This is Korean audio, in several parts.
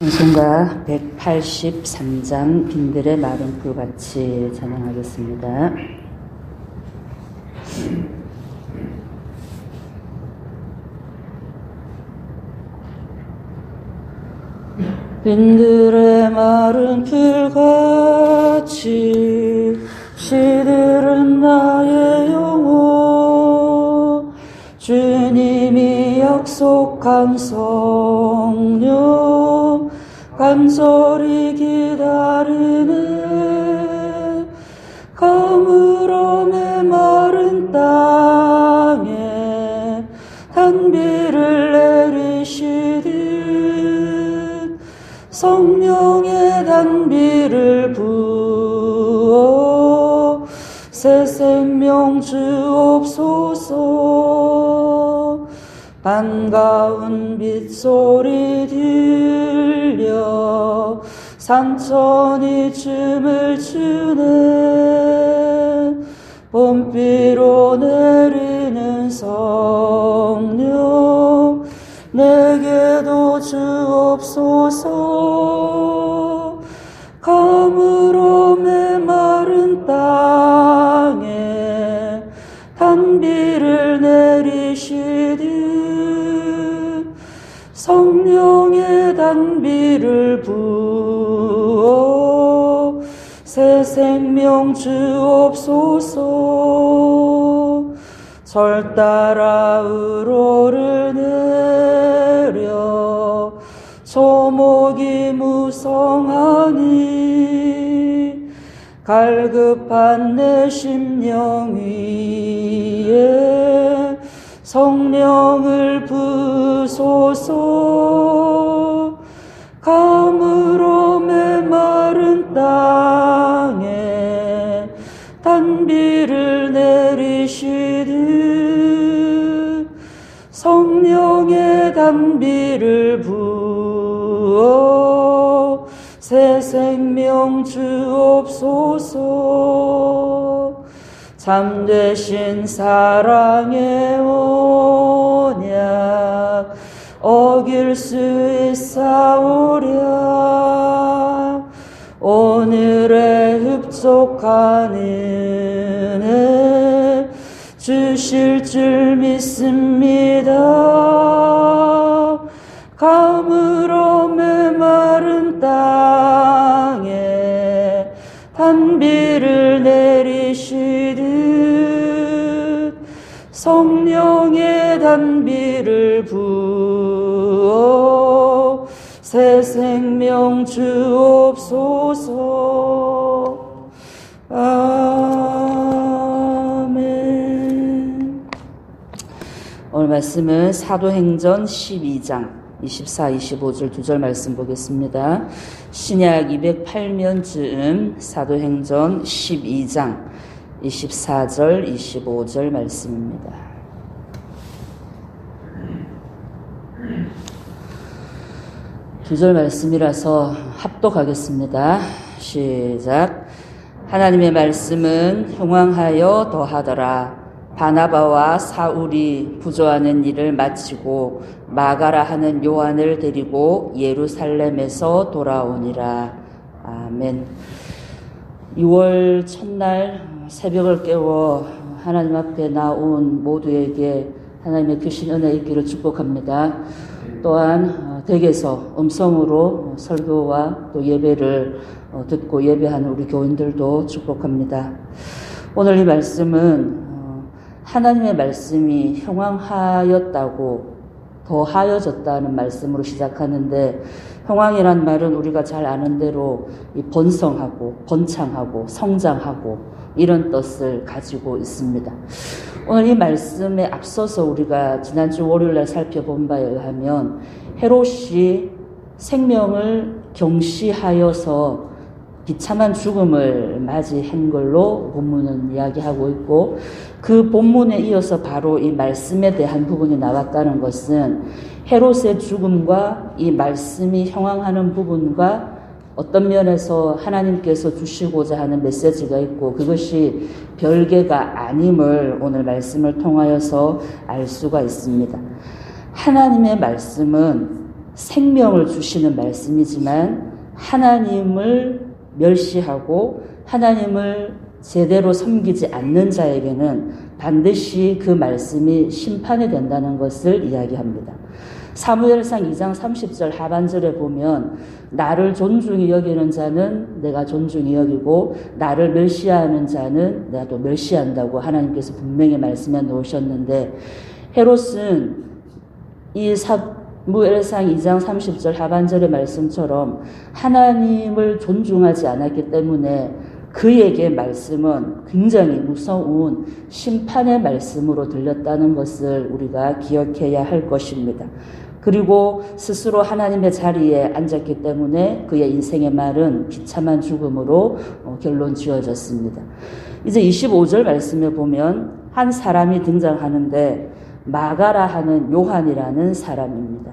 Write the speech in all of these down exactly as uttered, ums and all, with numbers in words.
찬송가 백팔십삼 장 빈들의 마른 풀같이 찬양하겠습니다. 빈들의 마른 풀같이 시들은 나의 영혼, 주님이 약속한 성령 간절히 기다리네. 가물어 메마른 땅에 단비를 내리시듯 성령의 단비를 부어 새 생명 주옵소서. 반가운 빗소리 들려 산천이 춤을 추네. 봄비로 내리는 성령 내게도 주옵소서. 가물어 메마른 땅에 단비를 내리시듯 성령의 단비를 부어 새 생명 주옵소서. 절 따라 우로를 내려 조목이 무성하니 갈급한 내 심령 위에 성령을 부소서. 가물어 메마른 땅에 단비를 내리시듯 성령의 단비를 부어 새 생명 주옵소서. 참되신 사랑의 언약 어길 수 있사오랴. 오늘의 흡족한 은혜 주실 줄 믿습니다. 가물어 메마른 땅에 단비를 내리시듯 성령의 단비를 부어 새 생명 주옵소서. 아멘. 오늘 말씀은 사도행전 십이 장 이십사, 이십오 절 두 절 말씀 보겠습니다. 신약 이백팔 면 즈음 사도행전 십이 장 이십사 절, 이십오 절 말씀입니다. 두 절 말씀이라서 합독하겠습니다. 시작. 하나님의 말씀은 흉왕하여 더하더라. 바나바와 사울이 부조하는 일을 마치고 마가라 하는 요한을 데리고 예루살렘에서 돌아오니라. 아멘. 유월 첫날 새벽을 깨워 하나님 앞에 나온 모두에게 하나님의 크신 은혜 있기를 축복합니다. 또한 댁에서 음성으로 설교와 또 예배를 듣고 예배하는 우리 교인들도 축복합니다. 오늘 이 말씀은 하나님의 말씀이 형황하였다고 더하여졌다는 말씀으로 시작하는데, 형황이란 말은 우리가 잘 아는 대로 이 번성하고 번창하고 성장하고 이런 뜻을 가지고 있습니다. 오늘 이 말씀에 앞서서 우리가 지난주 월요일날 살펴본 바에 의하면 헤롯이 생명을 경시하여서 비참한 죽음을 맞이한 걸로 본문은 이야기하고 있고, 그 본문에 이어서 바로 이 말씀에 대한 부분이 나왔다는 것은 헤롯의 죽음과 이 말씀이 형황하는 부분과 어떤 면에서 하나님께서 주시고자 하는 메시지가 있고 그것이 별개가 아님을 오늘 말씀을 통하여서 알 수가 있습니다. 하나님의 말씀은 생명을 주시는 말씀이지만 하나님을 멸시하고 하나님을 제대로 섬기지 않는 자에게는 반드시 그 말씀이 심판이 된다는 것을 이야기합니다. 사무엘상 이 장 삼십 절 하반절에 보면 나를 존중히 여기는 자는 내가 존중히 여기고 나를 멸시하는 자는 내가 또 멸시한다고 하나님께서 분명히 말씀해 놓으셨는데, 헤롯은 이 사무엘상 이 장 삼십 절 하반절의 말씀처럼 하나님을 존중하지 않았기 때문에 그에게 말씀은 굉장히 무서운 심판의 말씀으로 들렸다는 것을 우리가 기억해야 할 것입니다. 그리고 스스로 하나님의 자리에 앉았기 때문에 그의 인생의 말은 비참한 죽음으로 결론 지어졌습니다. 이제 이십오 절 말씀에 보면 한 사람이 등장하는데 마가라 하는 요한이라는 사람입니다.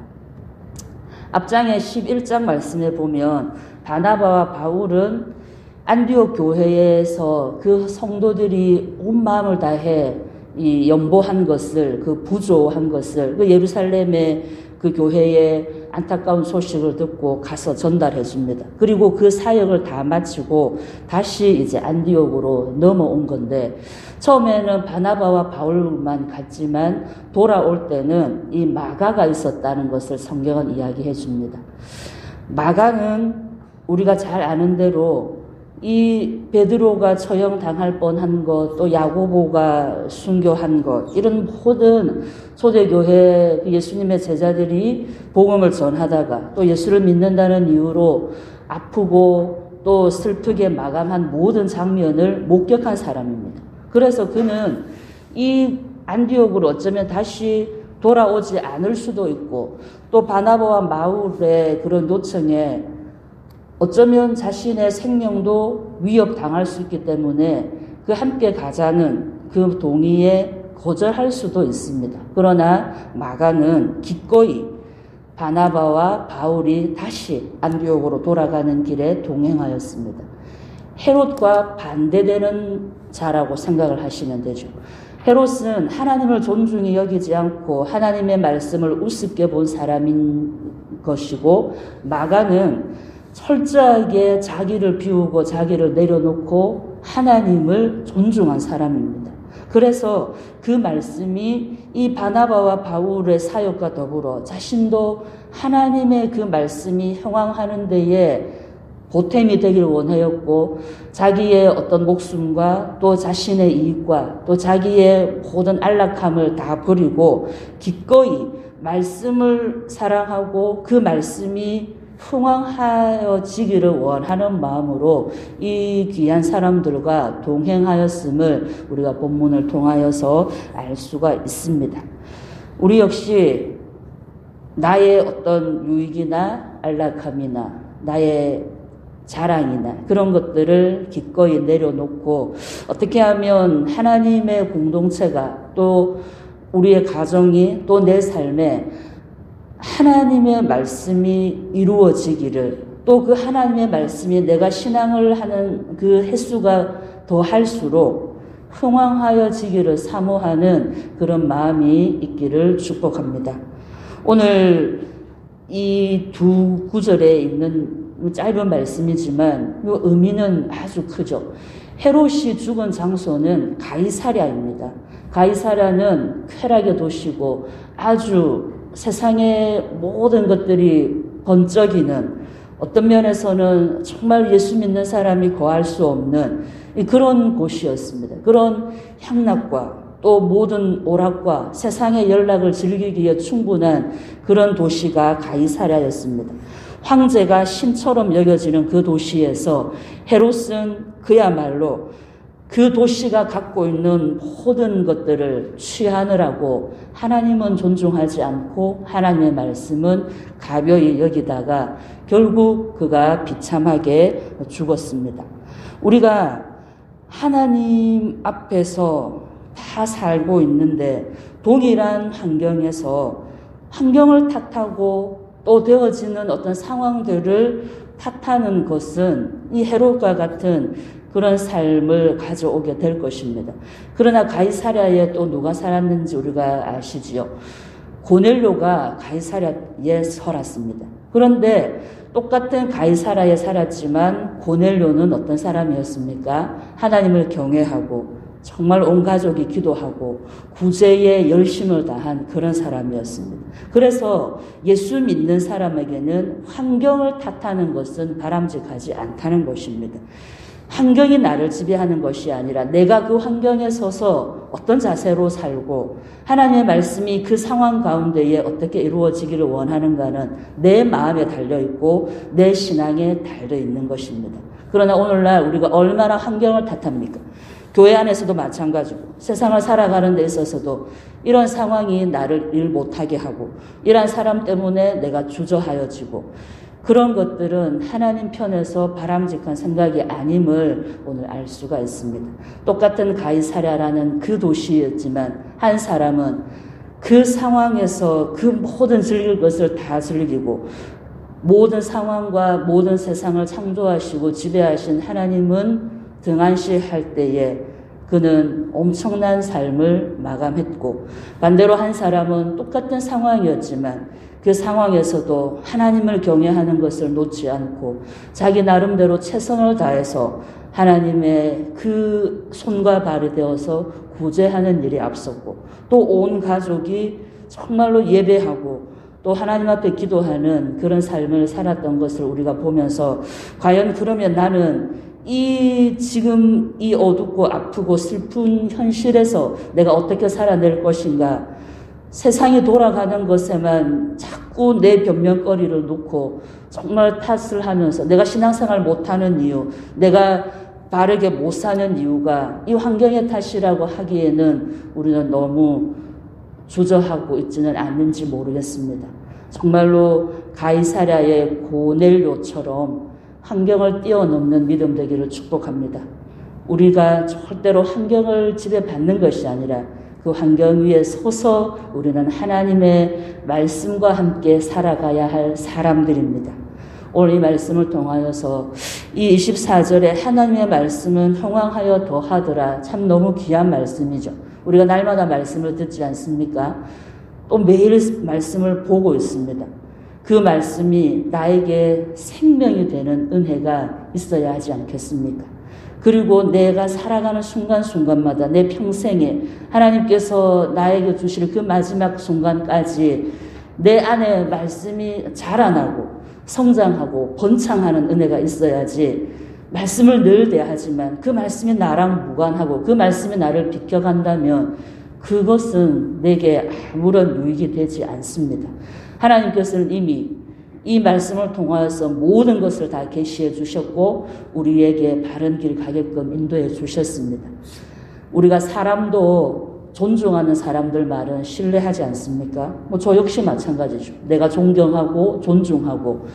앞장에 십일 장 말씀에 보면 바나바와 바울은 안디옥 교회에서 그 성도들이 온 마음을 다해 이 연보한 것을, 그 부조한 것을, 그 예루살렘의 그 교회의 안타까운 소식을 듣고 가서 전달해 줍니다. 그리고 그 사역을 다 마치고 다시 이제 안디옥으로 넘어온 건데, 처음에는 바나바와 바울만 갔지만 돌아올 때는 이 마가가 있었다는 것을 성경은 이야기해 줍니다. 마가는 우리가 잘 아는 대로 이 베드로가 처형당할 뻔한 것, 또 야고보가 순교한 것, 이런 모든 초대교회 예수님의 제자들이 복음을 전하다가 또 예수를 믿는다는 이유로 아프고 또 슬프게 마감한 모든 장면을 목격한 사람입니다. 그래서 그는 이 안디옥으로 어쩌면 다시 돌아오지 않을 수도 있고, 또 바나바와 바울의 그런 요청에 어쩌면 자신의 생명도 위협당할 수 있기 때문에 그 함께 가자는 그 동의에 거절할 수도 있습니다. 그러나 마가는 기꺼이 바나바와 바울이 다시 안디옥으로 돌아가는 길에 동행하였습니다. 헤롯과 반대되는 자라고 생각을 하시면 되죠. 헤롯은 하나님을 존중히 여기지 않고 하나님의 말씀을 우습게 본 사람인 것이고, 마가는 철저하게 자기를 비우고 자기를 내려놓고 하나님을 존중한 사람입니다. 그래서 그 말씀이 이 바나바와 바울의 사역과 더불어 자신도 하나님의 그 말씀이 형황하는 데에 보탬이 되길 원하였고, 자기의 어떤 목숨과 또 자신의 이익과 또 자기의 모든 안락함을 다 버리고 기꺼이 말씀을 사랑하고 그 말씀이 흥왕하여지기를 원하는 마음으로 이 귀한 사람들과 동행하였음을 우리가 본문을 통하여서 알 수가 있습니다. 우리 역시 나의 어떤 유익이나 안락함이나 나의 자랑이나 그런 것들을 기꺼이 내려놓고 어떻게 하면 하나님의 공동체가 또 우리의 가정이 또 내 삶에 하나님의 말씀이 이루어지기를, 또 그 하나님의 말씀이 내가 신앙을 하는 그 횟수가 더 할수록 흥왕하여지기를 사모하는 그런 마음이 있기를 축복합니다. 오늘 이 두 구절에 있는 짧은 말씀이지만 이 의미는 아주 크죠. 헤롯이 죽은 장소는 가이사랴입니다. 가이사랴는 쾌락의 도시고 아주 세상의 모든 것들이 번쩍이는, 어떤 면에서는 정말 예수 믿는 사람이 거할 수 없는 그런 곳이었습니다. 그런 향락과 또 모든 오락과 세상의 연락을 즐기기에 충분한 그런 도시가 가이사랴였습니다. 황제가 신처럼 여겨지는 그 도시에서 헤롯은 그야말로 그 도시가 갖고 있는 모든 것들을 취하느라고 하나님은 존중하지 않고 하나님의 말씀은 가벼이 여기다가 결국 그가 비참하게 죽었습니다. 우리가 하나님 앞에서 다 살고 있는데 동일한 환경에서 환경을 탓하고 또 되어지는 어떤 상황들을 탓하는 것은 이 헤롯과 같은 그런 삶을 가져오게 될 것입니다. 그러나 가이사랴에 또 누가 살았는지 우리가 아시지요. 고넬료가 가이사랴에 살았습니다. 그런데 똑같은 가이사랴에 살았지만 고넬료는 어떤 사람이었습니까? 하나님을 경외하고 정말 온 가족이 기도하고 구제에 열심을 다한 그런 사람이었습니다. 그래서 예수 믿는 사람에게는 환경을 탓하는 것은 바람직하지 않다는 것입니다. 환경이 나를 지배하는 것이 아니라 내가 그 환경에 서서 어떤 자세로 살고 하나님의 말씀이 그 상황 가운데에 어떻게 이루어지기를 원하는가는 내 마음에 달려있고 내 신앙에 달려있는 것입니다. 그러나 오늘날 우리가 얼마나 환경을 탓합니까? 교회 안에서도 마찬가지고 세상을 살아가는 데 있어서도 이런 상황이 나를 일 못하게 하고 이런 사람 때문에 내가 주저하여지고 그런 것들은 하나님 편에서 바람직한 생각이 아님을 오늘 알 수가 있습니다. 똑같은 가이사랴라는 그 도시였지만 한 사람은 그 상황에서 그 모든 즐길 것을 다 즐기고 모든 상황과 모든 세상을 창조하시고 지배하신 하나님은 등한시할 때에 그는 엄청난 삶을 마감했고 반대로 한 사람은 똑같은 상황이었지만 그 상황에서도 하나님을 경외하는 것을 놓지 않고 자기 나름대로 최선을 다해서 하나님의 그 손과 발이 되어서 구제하는 일이 앞섰고 또 온 가족이 정말로 예배하고 또 하나님 앞에 기도하는 그런 삶을 살았던 것을 우리가 보면서 과연 그러면 나는 이 지금 이 어둡고 아프고 슬픈 현실에서 내가 어떻게 살아낼 것인가, 세상이 돌아가는 것에만 자꾸 내 변명거리를 놓고 정말 탓을 하면서 내가 신앙생활 못하는 이유, 내가 바르게 못 사는 이유가 이 환경의 탓이라고 하기에는 우리는 너무 주저하고 있지는 않는지 모르겠습니다. 정말로 가이사랴의 고넬료처럼 환경을 뛰어넘는 믿음 되기를 축복합니다. 우리가 절대로 환경을 지배받는 것이 아니라 그 환경 위에 서서 우리는 하나님의 말씀과 함께 살아가야 할 사람들입니다. 오늘 이 말씀을 통하여서 이 이십사 절에 하나님의 말씀은 형왕하여 더하더라. 참 너무 귀한 말씀이죠. 우리가 날마다 말씀을 듣지 않습니까? 또 매일 말씀을 보고 있습니다. 그 말씀이 나에게 생명이 되는 은혜가 있어야 하지 않겠습니까? 그리고 내가 살아가는 순간순간마다 내 평생에 하나님께서 나에게 주실 그 마지막 순간까지 내 안에 말씀이 자라나고 성장하고 번창하는 은혜가 있어야지 말씀을 늘 대하지만 그 말씀이 나랑 무관하고 그 말씀이 나를 비켜간다면 그것은 내게 아무런 유익이 되지 않습니다. 하나님께서는 이미 이 말씀을 통하여서 모든 것을 다 계시해 주셨고 우리에게 바른 길 가게끔 인도해 주셨습니다. 우리가 사람도 존중하는 사람들 말은 신뢰하지 않습니까? 뭐 저 역시 마찬가지죠. 내가 존경하고 존중하고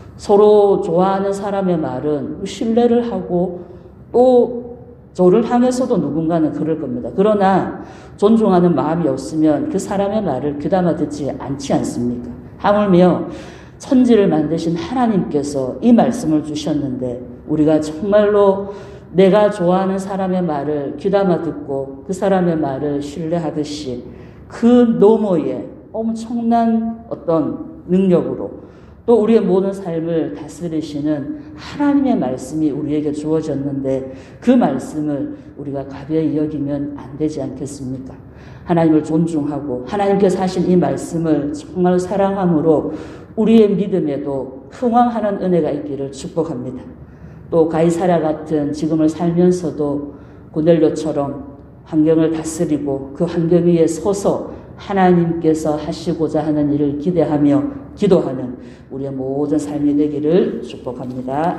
서로 좋아하는 사람의 말은 신뢰를 하고 또 저를 향해서도 누군가는 그럴 겁니다. 그러나 존중하는 마음이 없으면 그 사람의 말을 귀담아 듣지 않지 않습니까? 하물며 천지를 만드신 하나님께서 이 말씀을 주셨는데 우리가 정말로 내가 좋아하는 사람의 말을 귀담아 듣고 그 사람의 말을 신뢰하듯이 그 너머에 엄청난 어떤 능력으로 또 우리의 모든 삶을 다스리시는 하나님의 말씀이 우리에게 주어졌는데 그 말씀을 우리가 가벼이 여기면 안 되지 않겠습니까? 하나님을 존중하고 하나님께서 하신 이 말씀을 정말 사랑함으로 우리의 믿음에도 흥왕하는 은혜가 있기를 축복합니다. 또 가이사랴 같은 지금을 살면서도 고넬료처럼 환경을 다스리고 그 환경 위에 서서 하나님께서 하시고자 하는 일을 기대하며 기도하는 우리의 모든 삶이 되기를 축복합니다.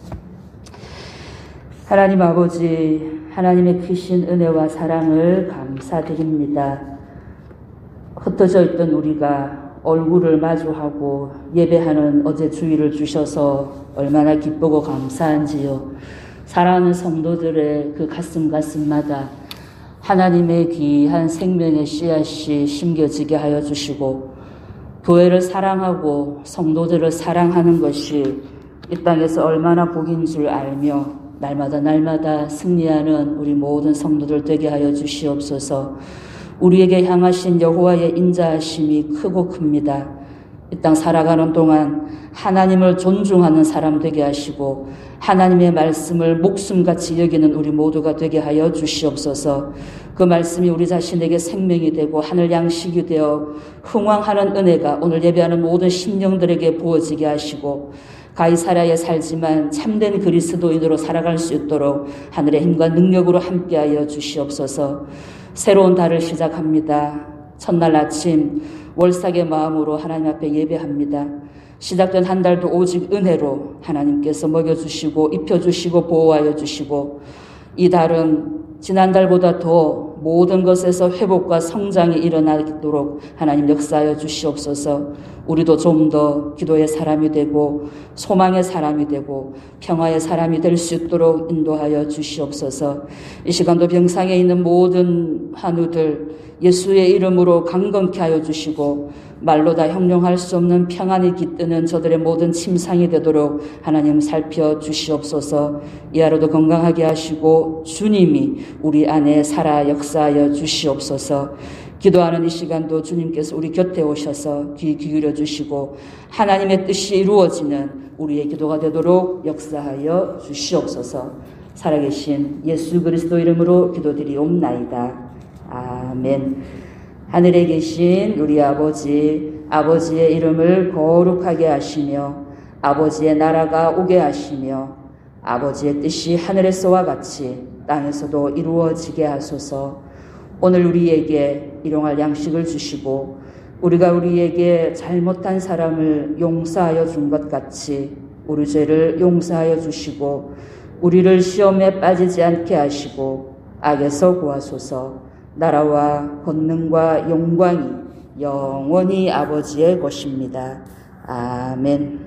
하나님 아버지, 하나님의 크신 은혜와 사랑을 감사드립니다. 흩어져 있던 우리가 얼굴을 마주하고 예배하는 어제 주일을 주셔서 얼마나 기쁘고 감사한지요. 사랑하는 성도들의 그 가슴 가슴마다 하나님의 귀한 생명의 씨앗이 심겨지게 하여 주시고 교회를 사랑하고 성도들을 사랑하는 것이 이 땅에서 얼마나 복인 줄 알며 날마다 날마다 승리하는 우리 모든 성도들 되게 하여 주시옵소서. 우리에게 향하신 여호와의 인자하심이 크고 큽니다. 이 땅 살아가는 동안 하나님을 존중하는 사람 되게 하시고 하나님의 말씀을 목숨같이 여기는 우리 모두가 되게 하여 주시옵소서. 그 말씀이 우리 자신에게 생명이 되고 하늘 양식이 되어 흥왕하는 은혜가 오늘 예배하는 모든 심령들에게 부어지게 하시고 가이사랴에 살지만 참된 그리스도인으로 살아갈 수 있도록 하늘의 힘과 능력으로 함께하여 주시옵소서. 새로운 달을 시작합니다. 첫날 아침 월삭의 마음으로 하나님 앞에 예배합니다. 시작된 한 달도 오직 은혜로 하나님께서 먹여주시고 입혀주시고 보호하여 주시고 이 달은 지난달보다 더 모든 것에서 회복과 성장이 일어나도록 하나님 역사하여 주시옵소서. 우리도 좀 더 기도의 사람이 되고 소망의 사람이 되고 평화의 사람이 될 수 있도록 인도하여 주시옵소서. 이 시간도 병상에 있는 모든 환우들 예수의 이름으로 강건케 하여 주시고 말로 다 형용할 수 없는 평안이 깃드는 저들의 모든 침상이 되도록 하나님 살펴주시옵소서. 이 하루도 건강하게 하시고 주님이 우리 안에 살아 역사하여 주시옵소서. 기도하는 이 시간도 주님께서 우리 곁에 오셔서 귀 기울여 주시고 하나님의 뜻이 이루어지는 우리의 기도가 되도록 역사하여 주시옵소서. 살아계신 예수 그리스도 이름으로 기도드리옵나이다. 아멘. 하늘에 계신 우리 아버지, 아버지의 이름을 거룩하게 하시며 아버지의 나라가 오게 하시며 아버지의 뜻이 하늘에서와 같이 땅에서도 이루어지게 하소서. 오늘 우리에게 일용할 양식을 주시고 우리가 우리에게 잘못한 사람을 용서하여 준 것 같이 우리 죄를 용서하여 주시고 우리를 시험에 빠지지 않게 하시고 악에서 구하소서. 나라와 권능과 영광이 영원히 아버지의 것입니다. 아멘.